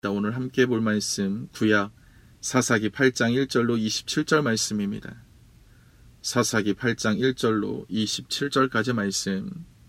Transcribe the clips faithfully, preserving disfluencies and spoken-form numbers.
오늘 함께 볼 말씀 구약 사사기 팔 장 일 절로 이십칠 절 말씀입니다. 사사기 팔 장 일 절로 이십칠 절까지 말씀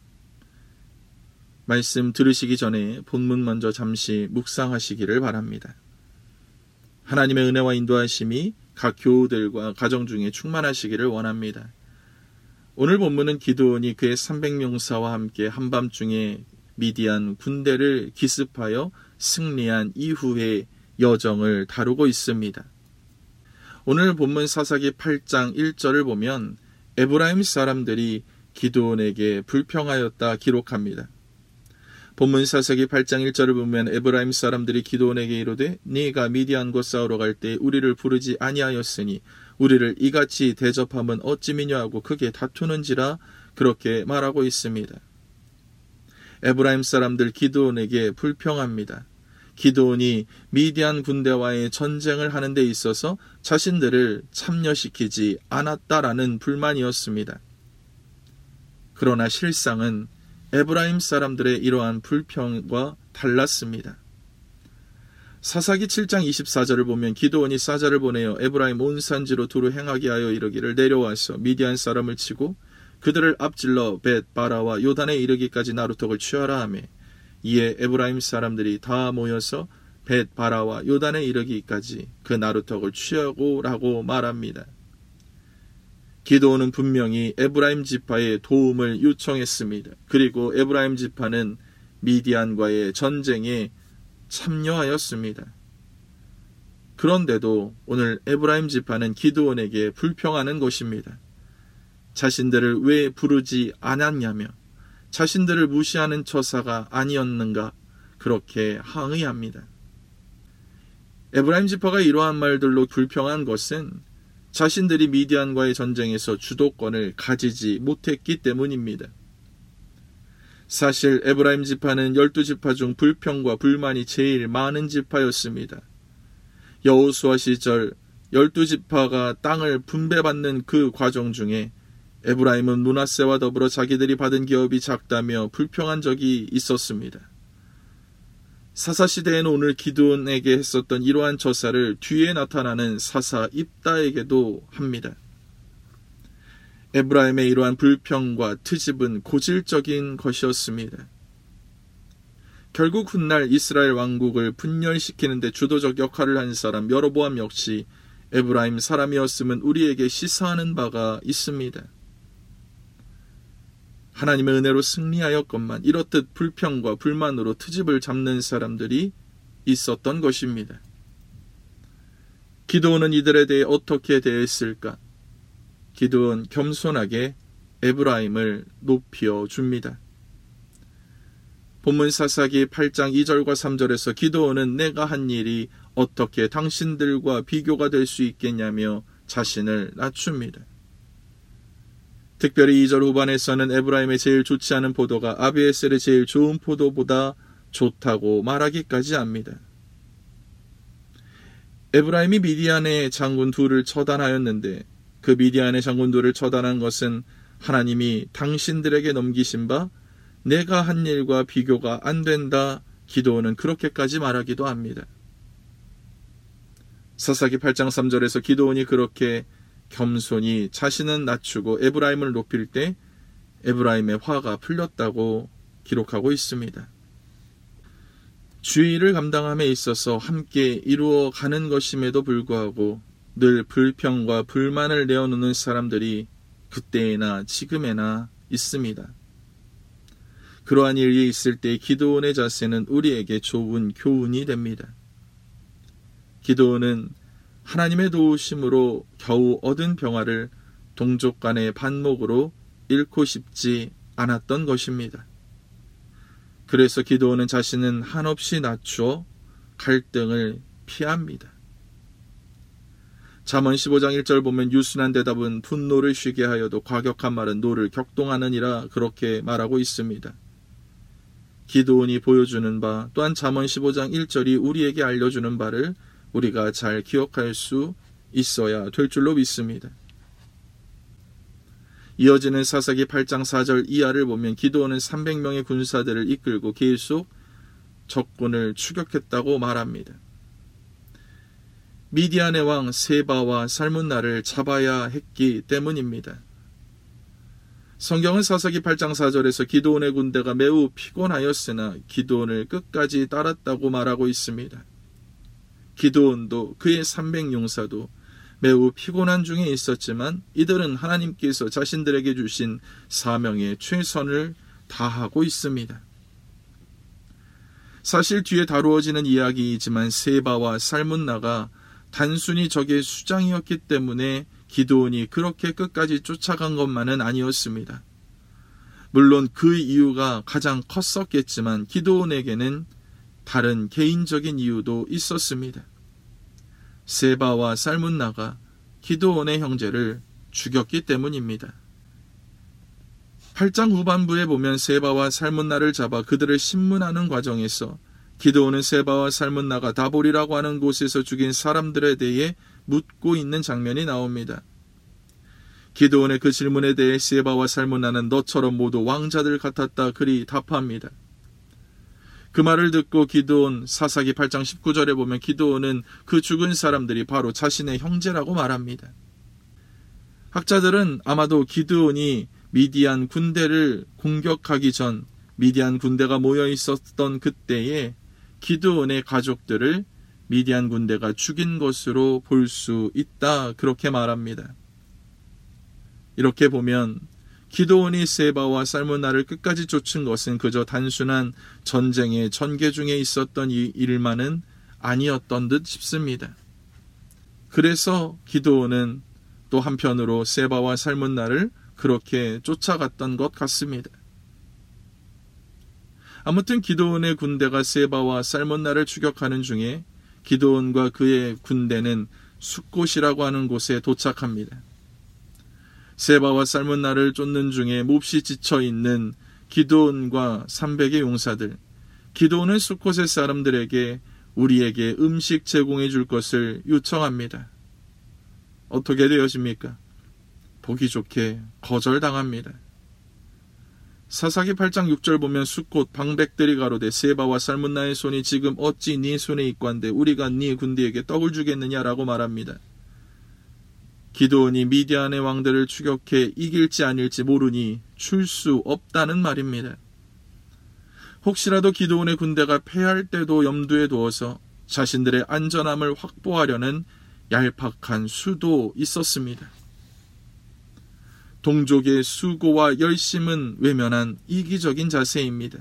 말씀 들으시기 전에 본문 먼저 잠시 묵상하시기를 바랍니다. 하나님의 은혜와 인도하심이 각 교우들과 가정 중에 충만하시기를 원합니다. 오늘 본문은 기드온이 그의 삼백 명사와 함께 한밤중에 미디안 군대를 기습하여 승리한 이후의 여정을 다루고 있습니다. 오늘 본문 사사기 팔 장 일 절을 보면 에브라임 사람들이 기드온에게 불평하였다 기록합니다. 본문 사사기 팔 장 일 절을 보면 에브라임 사람들이 기드온에게 이르되 네가 미디안과 싸우러 갈 때 우리를 부르지 아니하였으니 우리를 이같이 대접함은 어찌미냐 하고 크게 다투는지라 그렇게 말하고 있습니다. 에브라임 사람들 기드온에게 불평합니다. 기드온이 미디안 군대와의 전쟁을 하는 데 있어서 자신들을 참여시키지 않았다라는 불만이었습니다. 그러나 실상은 에브라임 사람들의 이러한 불평과 달랐습니다. 사사기 칠 장 이십사 절을 보면 기드온이 사자를 보내어 에브라임 온 산지로 두루 행하게 하여 이르기를 내려와서 미디안 사람을 치고 그들을 앞질러 벳 바라와 요단에 이르기까지 나루턱을 취하라 하며 이에 에브라임 사람들이 다 모여서 벳 바라와 요단에 이르기까지 그 나루턱을 취하고라고 말합니다. 기드온은 분명히 에브라임 지파의 도움을 요청했습니다. 그리고 에브라임 지파는 미디안과의 전쟁에 참여하였습니다. 그런데도 오늘 에브라임 지파는 기드온에게 불평하는 것입니다. 자신들을 왜 부르지 않았냐며 자신들을 무시하는 처사가 아니었는가 그렇게 항의합니다. 에브라임 지파가 이러한 말들로 불평한 것은 자신들이 미디안과의 전쟁에서 주도권을 가지지 못했기 때문입니다. 사실 에브라임 지파는 열두 지파 중 불평과 불만이 제일 많은 지파였습니다. 여호수아 시절 열두 지파가 땅을 분배받는 그 과정 중에 에브라임은 므낫세와 더불어 자기들이 받은 기업이 작다며 불평한 적이 있었습니다. 사사시대에는 오늘 기드온에게 했었던 이러한 처사를 뒤에 나타나는 사사 입다에게도 합니다. 에브라임의 이러한 불평과 트집은 고질적인 것이었습니다. 결국 훗날 이스라엘 왕국을 분열시키는 데 주도적 역할을 한 사람 여로보암 역시 에브라임 사람이었음은 우리에게 시사하는 바가 있습니다. 하나님의 은혜로 승리하였건만 이렇듯 불평과 불만으로 트집을 잡는 사람들이 있었던 것입니다. 기드온은 이들에 대해 어떻게 대했을까? 기드온 겸손하게 에브라임을 높여 줍니다. 본문 사사기 팔 장 이 절과 삼 절에서 기드온은 내가 한 일이 어떻게 당신들과 비교가 될 수 있겠냐며 자신을 낮춥니다. 특별히 이 절 후반에서는 에브라임의 제일 좋지 않은 포도가 아비에셀의 제일 좋은 포도보다 좋다고 말하기까지 합니다. 에브라임이 미디안의 장군 둘을 처단하였는데 그 미디안의 장군 둘을 처단한 것은 하나님이 당신들에게 넘기신 바 내가 한 일과 비교가 안 된다. 기드온은 그렇게까지 말하기도 합니다. 사사기 팔 장 삼 절에서 기드온이 그렇게 겸손히 자신은 낮추고 에브라임을 높일 때 에브라임의 화가 풀렸다고 기록하고 있습니다. 주의를 감당함에 있어서 함께 이루어가는 것임에도 불구하고 늘 불평과 불만을 내어놓는 사람들이 그때나 지금에나 있습니다. 그러한 일이 있을 때 기드온의 자세는 우리에게 좋은 교훈이 됩니다. 기드온은 하나님의 도우심으로 겨우 얻은 평화를 동족 간의 반목으로 잃고 싶지 않았던 것입니다. 그래서 기드온은 자신은 한없이 낮추어 갈등을 피합니다. 잠언 십오 장 일 절 보면 유순한 대답은 분노를 쉬게 하여도 과격한 말은 노를 격동하느니라 그렇게 말하고 있습니다. 기드온이 보여주는 바 또한 잠언 십오 장 일 절이 우리에게 알려주는 바를 우리가 잘 기억할 수 있어야 될 줄로 믿습니다. 이어지는 사사기 팔 장 사 절 이하를 보면 기드온은 삼백 명의 군사들을 이끌고 계속 적군을 추격했다고 말합니다. 미디안의 왕 세바와 살문나를 잡아야 했기 때문입니다. 성경은 사사기 팔 장 사 절에서 기드온의 군대가 매우 피곤하였으나 기드온을 끝까지 따랐다고 말하고 있습니다. 기드온도 그의 삼백 용사도 매우 피곤한 중에 있었지만 이들은 하나님께서 자신들에게 주신 사명에 최선을 다하고 있습니다. 사실 뒤에 다루어지는 이야기이지만 세바와 살문나가 단순히 적의 수장이었기 때문에 기드온이 그렇게 끝까지 쫓아간 것만은 아니었습니다. 물론 그 이유가 가장 컸었겠지만 기드온에게는 다른 개인적인 이유도 있었습니다. 세바와 살문나가 기드온의 형제를 죽였기 때문입니다. 팔 장 후반부에 보면 세바와 살문나를 잡아 그들을 신문하는 과정에서 기드온은 세바와 살문나가 다볼이라고 하는 곳에서 죽인 사람들에 대해 묻고 있는 장면이 나옵니다. 기드온의 그 질문에 대해 세바와 살문나는 너처럼 모두 왕자들 같았다 그리 답합니다. 그 말을 듣고 기드온 사사기 팔 장 십구 절에 보면 기드온은 그 죽은 사람들이 바로 자신의 형제라고 말합니다. 학자들은 아마도 기드온이 미디안 군대를 공격하기 전 미디안 군대가 모여 있었던 그때에 기드온의 가족들을 미디안 군대가 죽인 것으로 볼 수 있다 그렇게 말합니다. 이렇게 보면 기드온이 세바와 살문나를 끝까지 쫓은 것은 그저 단순한 전쟁의 전개 중에 있었던 이 일만은 아니었던 듯 싶습니다. 그래서 기드온은 또 한편으로 세바와 살문나를 그렇게 쫓아갔던 것 같습니다. 아무튼 기드온의 군대가 세바와 살문나를 추격하는 중에 기드온과 그의 군대는 숫곳이라고 하는 곳에 도착합니다. 세바와 살문나를 쫓는 중에 몹시 지쳐있는 기드온과 삼백의 용사들, 기드온은 숫곳의 사람들에게 우리에게 음식 제공해 줄 것을 요청합니다. 어떻게 되어집니까? 보기 좋게 거절당합니다. 사사기 팔 장 육 절 보면 숫곳 방백들이 가로되 세바와 살문나의 손이 지금 어찌 네 손에 있관데 우리가 네 군대에게 떡을 주겠느냐라고 말합니다. 기드온이 미디안의 왕들을 추격해 이길지 아닐지 모르니 줄 수 없다는 말입니다. 혹시라도 기드온의 군대가 패할 때도 염두에 두어서 자신들의 안전함을 확보하려는 얄팍한 수도 있었습니다. 동족의 수고와 열심은 외면한 이기적인 자세입니다.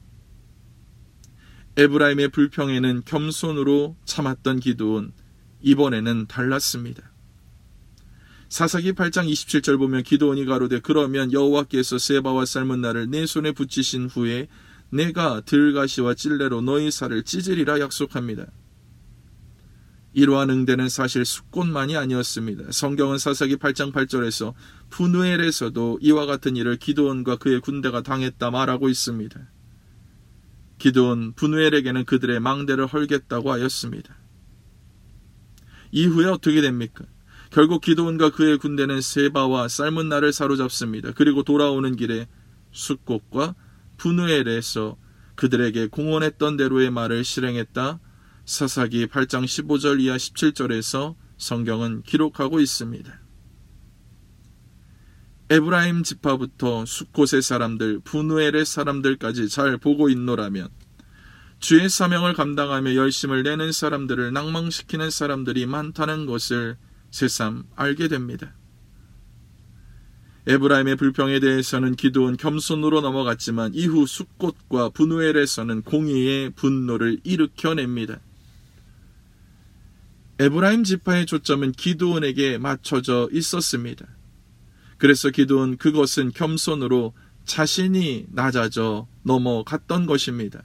에브라임의 불평에는 겸손으로 참았던 기드온, 이번에는 달랐습니다. 사사기 팔 장 이십칠 절 보면 기드온이 가로되 그러면 여호와께서 세바와 살문나를 내 손에 붙이신 후에 내가 들가시와 찔레로 너희 살을 찢으리라 약속합니다. 이러한 응대는 사실 숫곳만이 아니었습니다. 성경은 사사기 팔 장 팔 절에서 푸누엘에서도 이와 같은 일을 기드온과 그의 군대가 당했다 말하고 있습니다. 기드온 푸누엘에게는 그들의 망대를 헐겠다고 하였습니다. 이후에 어떻게 됩니까? 결국 기드온과 그의 군대는 세바와 살문나를 사로잡습니다. 그리고 돌아오는 길에 숫곳과 푸누엘에서 그들에게 공언했던 대로의 말을 실행했다. 사사기 팔 장 십오 절 이하 십칠 절에서 성경은 기록하고 있습니다. 에브라임 지파부터 숫곳의 사람들, 푸누엘의 사람들까지 잘 보고 있노라면 주의 사명을 감당하며 열심을 내는 사람들을 낭망시키는 사람들이 많다는 것을 새삼 알게 됩니다. 에브라임의 불평에 대해서는 기드온 겸손으로 넘어갔지만 이후 숫곳과 푸누엘에서는 공의의 분노를 일으켜냅니다. 에브라임 지파의 초점은 기드온에게 맞춰져 있었습니다. 그래서 기드온 그것은 겸손으로 자신이 낮아져 넘어갔던 것입니다.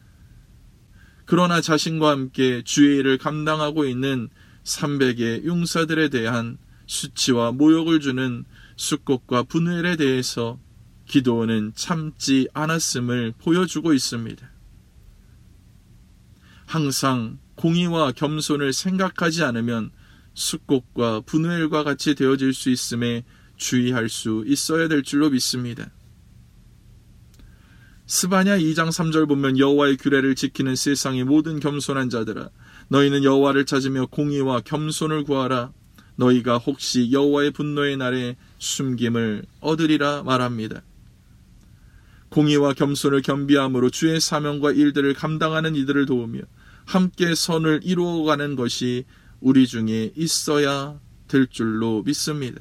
그러나 자신과 함께 주의 일을 감당하고 있는 삼백의 용사들에 대한 수치와 모욕을 주는 숫곳과 푸누엘에 대해서 기드온은 참지 않았음을 보여주고 있습니다. 항상 공의와 겸손을 생각하지 않으면 숫곳과 푸누엘과 같이 되어질 수 있음에 주의할 수 있어야 될 줄로 믿습니다. 스바냐 이 장 삼 절 보면 여호와의 규례를 지키는 세상의 모든 겸손한 자들아, 너희는 여호와를 찾으며 공의와 겸손을 구하라. 너희가 혹시 여호와의 분노의 날에 숨김을 얻으리라 말합니다. 공의와 겸손을 겸비함으로 주의 사명과 일들을 감당하는 이들을 도우며 함께 선을 이루어가는 것이 우리 중에 있어야 될 줄로 믿습니다.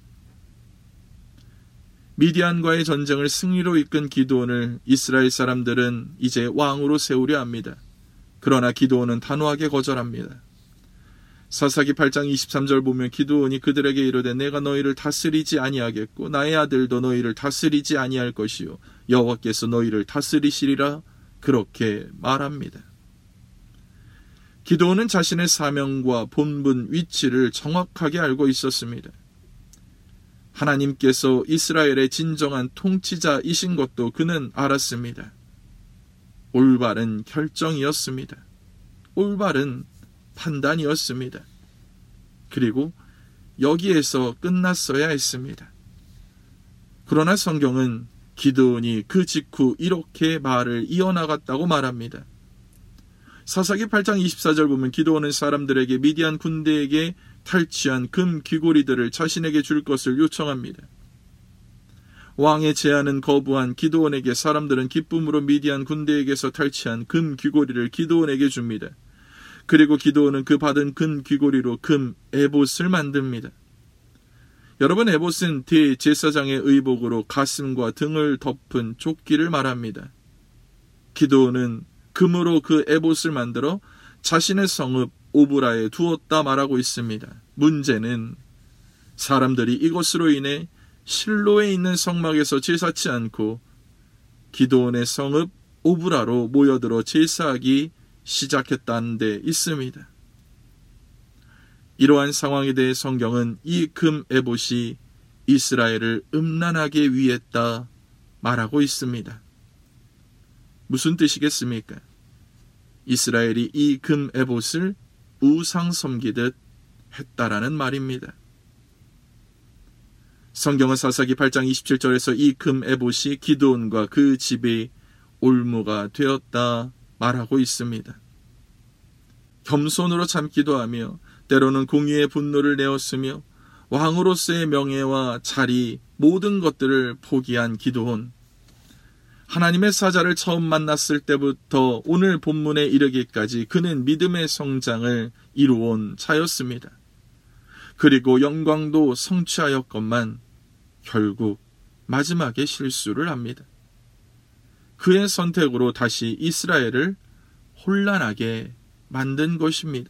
미디안과의 전쟁을 승리로 이끈 기드온을 이스라엘 사람들은 이제 왕으로 세우려 합니다. 그러나 기드온은 단호하게 거절합니다. 사사기 팔 장 이십삼 절 보면 기드온이 그들에게 이르되 내가 너희를 다스리지 아니하겠고 나의 아들도 너희를 다스리지 아니할 것이요 여호와께서 너희를 다스리시리라 그렇게 말합니다. 기드온은 자신의 사명과 본분, 위치를 정확하게 알고 있었습니다. 하나님께서 이스라엘의 진정한 통치자이신 것도 그는 알았습니다. 올바른 결정이었습니다. 올바른 판단이었습니다. 그리고 여기에서 끝났어야 했습니다. 그러나 성경은 기드온이 그 직후 이렇게 말을 이어나갔다고 말합니다. 사사기 팔 장 이십사 절 보면 기드온은 사람들에게 미디안 군대에게 탈취한 금 귀고리들을 자신에게 줄 것을 요청합니다. 왕의 제안은 거부한 기드온에게 사람들은 기쁨으로 미디안 군대에게서 탈취한 금 귀고리를 기드온에게 줍니다. 그리고 기드온은 그 받은 금 귀고리로 금 에봇을 만듭니다. 여러분, 에봇은 대제사장의 의복으로 가슴과 등을 덮은 조끼를 말합니다. 기드온은 금으로 그 에봇을 만들어 자신의 성읍 오브라에 두었다 말하고 있습니다. 문제는 사람들이 이것으로 인해 실로에 있는 성막에서 제사치 않고 기드온의 성읍 오브라로 모여들어 제사하기 시작했다는 데 있습니다. 이러한 상황에 대해 성경은 이 금 에봇이 이스라엘을 음란하게 위했다 말하고 있습니다. 무슨 뜻이겠습니까? 이스라엘이 이 금 에봇을 우상 섬기듯 했다라는 말입니다. 성경은 사사기 팔 장 이십칠 절에서 이 금 에봇이 기드온과 그 집의 올무가 되었다 말하고 있습니다. 겸손으로 참기도 하며 때로는 공의의 분노를 내었으며 왕으로서의 명예와 자리 모든 것들을 포기한 기드온. 하나님의 사자를 처음 만났을 때부터 오늘 본문에 이르기까지 그는 믿음의 성장을 이루어온 자였습니다. 그리고 영광도 성취하였건만 결국 마지막에 실수를 합니다. 그의 선택으로 다시 이스라엘을 혼란하게 만든 것입니다.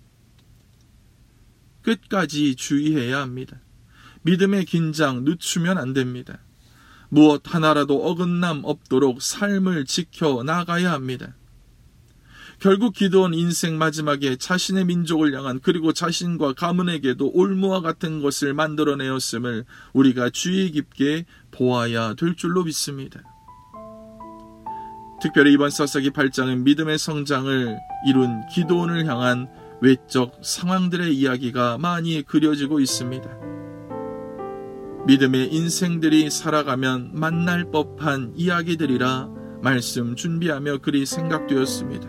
끝까지 주의해야 합니다. 믿음의 긴장 늦추면 안 됩니다. 무엇 하나라도 어긋남 없도록 삶을 지켜 나가야 합니다. 결국 기드온 인생 마지막에 자신의 민족을 향한 그리고 자신과 가문에게도 올무와 같은 것을 만들어내었음을 우리가 주의 깊게 보아야 될 줄로 믿습니다. 특별히 이번 사사기 팔 장은 믿음의 성장을 이룬 기드온을 향한 외적 상황들의 이야기가 많이 그려지고 있습니다. 믿음의 인생들이 살아가면 만날 법한 이야기들이라 말씀 준비하며 그리 생각되었습니다.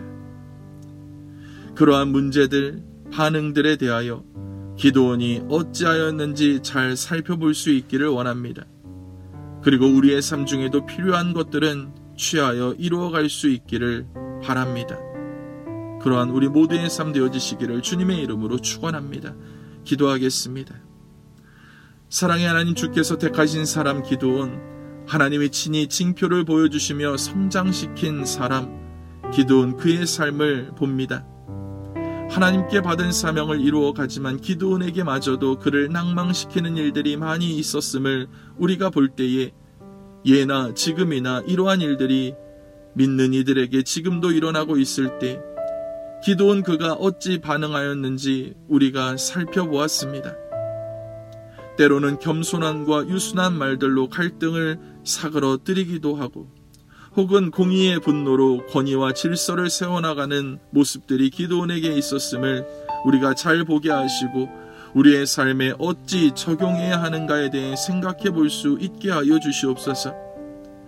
그러한 문제들, 반응들에 대하여 기드온이 어찌하였는지 잘 살펴볼 수 있기를 원합니다. 그리고 우리의 삶 중에도 필요한 것들은 취하여 이루어갈 수 있기를 바랍니다. 그러한 우리 모두의 삶 되어지시기를 주님의 이름으로 축원합니다. 기도하겠습니다. 사랑의 하나님, 주께서 택하신 사람 기드온, 하나님의 친히 징표를 보여주시며 성장시킨 사람 기드온, 그의 삶을 봅니다. 하나님께 받은 사명을 이루어 가지만 기드온에게마저도 그를 낭망시키는 일들이 많이 있었음을 우리가 볼 때에 예나 지금이나 이러한 일들이 믿는 이들에게 지금도 일어나고 있을 때 기드온 그가 어찌 반응하였는지 우리가 살펴보았습니다. 때로는 겸손함과 유순한 말들로 갈등을 사그러뜨리기도 하고 혹은 공의의 분노로 권위와 질서를 세워나가는 모습들이 기드온에게 있었음을 우리가 잘 보게 하시고 우리의 삶에 어찌 적용해야 하는가에 대해 생각해 볼 수 있게 하여 주시옵소서.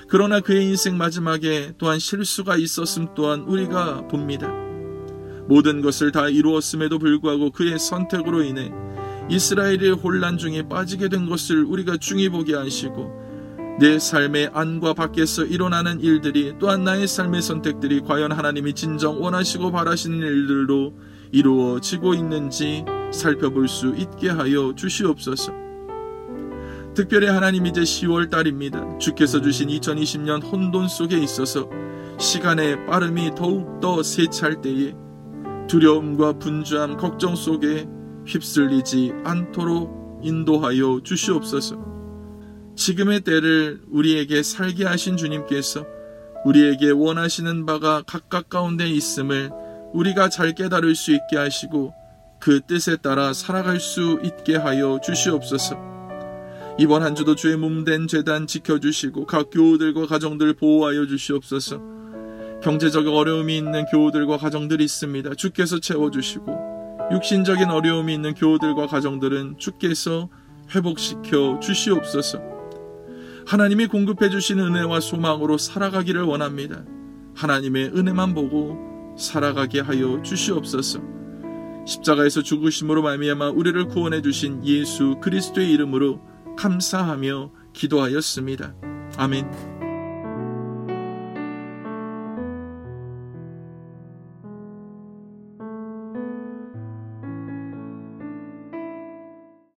그러나 그의 인생 마지막에 또한 실수가 있었음 또한 우리가 봅니다. 모든 것을 다 이루었음에도 불구하고 그의 선택으로 인해 이스라엘의 혼란 중에 빠지게 된 것을 우리가 중히 보게 하시고, 내 삶의 안과 밖에서 일어나는 일들이 또한 나의 삶의 선택들이 과연 하나님이 진정 원하시고 바라시는 일들로 이루어지고 있는지 살펴볼 수 있게 하여 주시옵소서. 특별히 하나님, 이제 시월 달입니다. 주께서 주신 이천이십 년 혼돈 속에 있어서 시간의 빠름이 더욱더 세차할 때에 두려움과 분주함, 걱정 속에 휩쓸리지 않도록 인도하여 주시옵소서. 지금의 때를 우리에게 살게 하신 주님께서 우리에게 원하시는 바가 각각 가운데 있음을 우리가 잘 깨달을 수 있게 하시고 그 뜻에 따라 살아갈 수 있게 하여 주시옵소서. 이번 한 주도 주의 몸된 제단 지켜주시고 각 교우들과 가정들 보호하여 주시옵소서. 경제적 어려움이 있는 교우들과 가정들이 있습니다. 주께서 채워주시고, 육신적인 어려움이 있는 교우들과 가정들은 주께서 회복시켜 주시옵소서. 하나님이 공급해 주신 은혜와 소망으로 살아가기를 원합니다. 하나님의 은혜만 보고 살아가게 하여 주시옵소서. 십자가에서 죽으심으로 말미암아 우리를 구원해 주신 예수 그리스도의 이름으로 감사하며 기도하였습니다. 아멘.